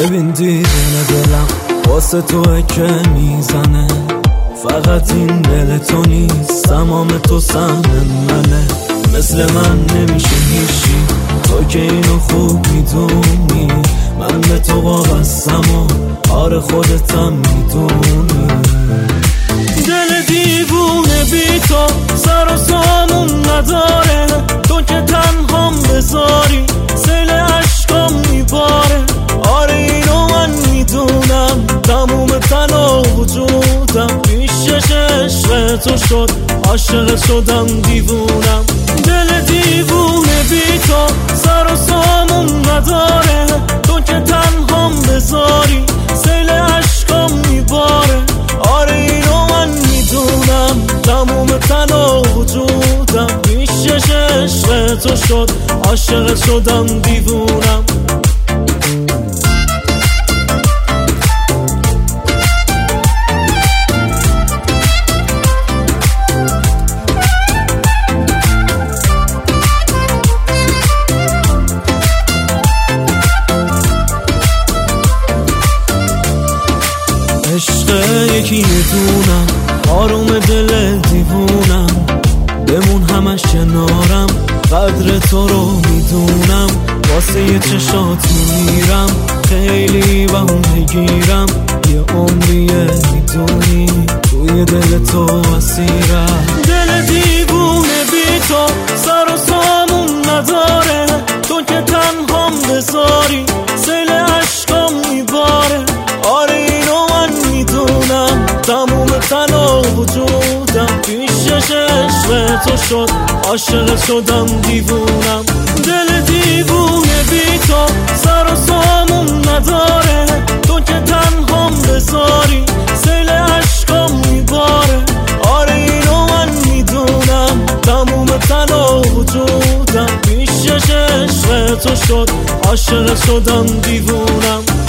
ببین دیدن دلم واسه توه که میزنه، فقط این دل تو نیست، تمام تو سهم منه. مثل من نمیشه هیچی، تو که اینو خوب میدونی، من به تو وابستم و آره خودتم میدونی. دل دیوونه بی تو سر و سامون نداره، تو که تنهام بذاری سیل عشقام میباره. آره اینو من میدونم، تموم تن و وجودم پیشش عشق تو شد، عاشق شدم دیوونم. دل دیوونه بی تو سر و سامون نداره، تو که تنهام بذاری سیل عشقام میباره. آره اینو من میدونم، تموم تن و وجودم پیشش عشق تو شد، عاشق شدم دیوونم. عشق یکی دونم، آروم دل دیوونم، بمون همش کنارم، قدر تو رو میدونم. واسه یه چشات میمیرم، خیلی با اون بگیرم، یه عمریه میدونی توی دل تو اسیرم. دل دیوونه بی تو سر و سامون نداره، تو که تنهام بذاری سیل عشقام میباره. آره اینو من میدونم، تموم تن و وجودم پیشش عشق تو شد، عاشق شدم دیوونم. دل دیوونه بی تو سر و سامون نداره، تو که تنهام بذاری سیل عشقام میباره. آره اینو من میدونم، تموم تن و وجودم پیشش عشق تو شد، عاشق شدم دیوونم.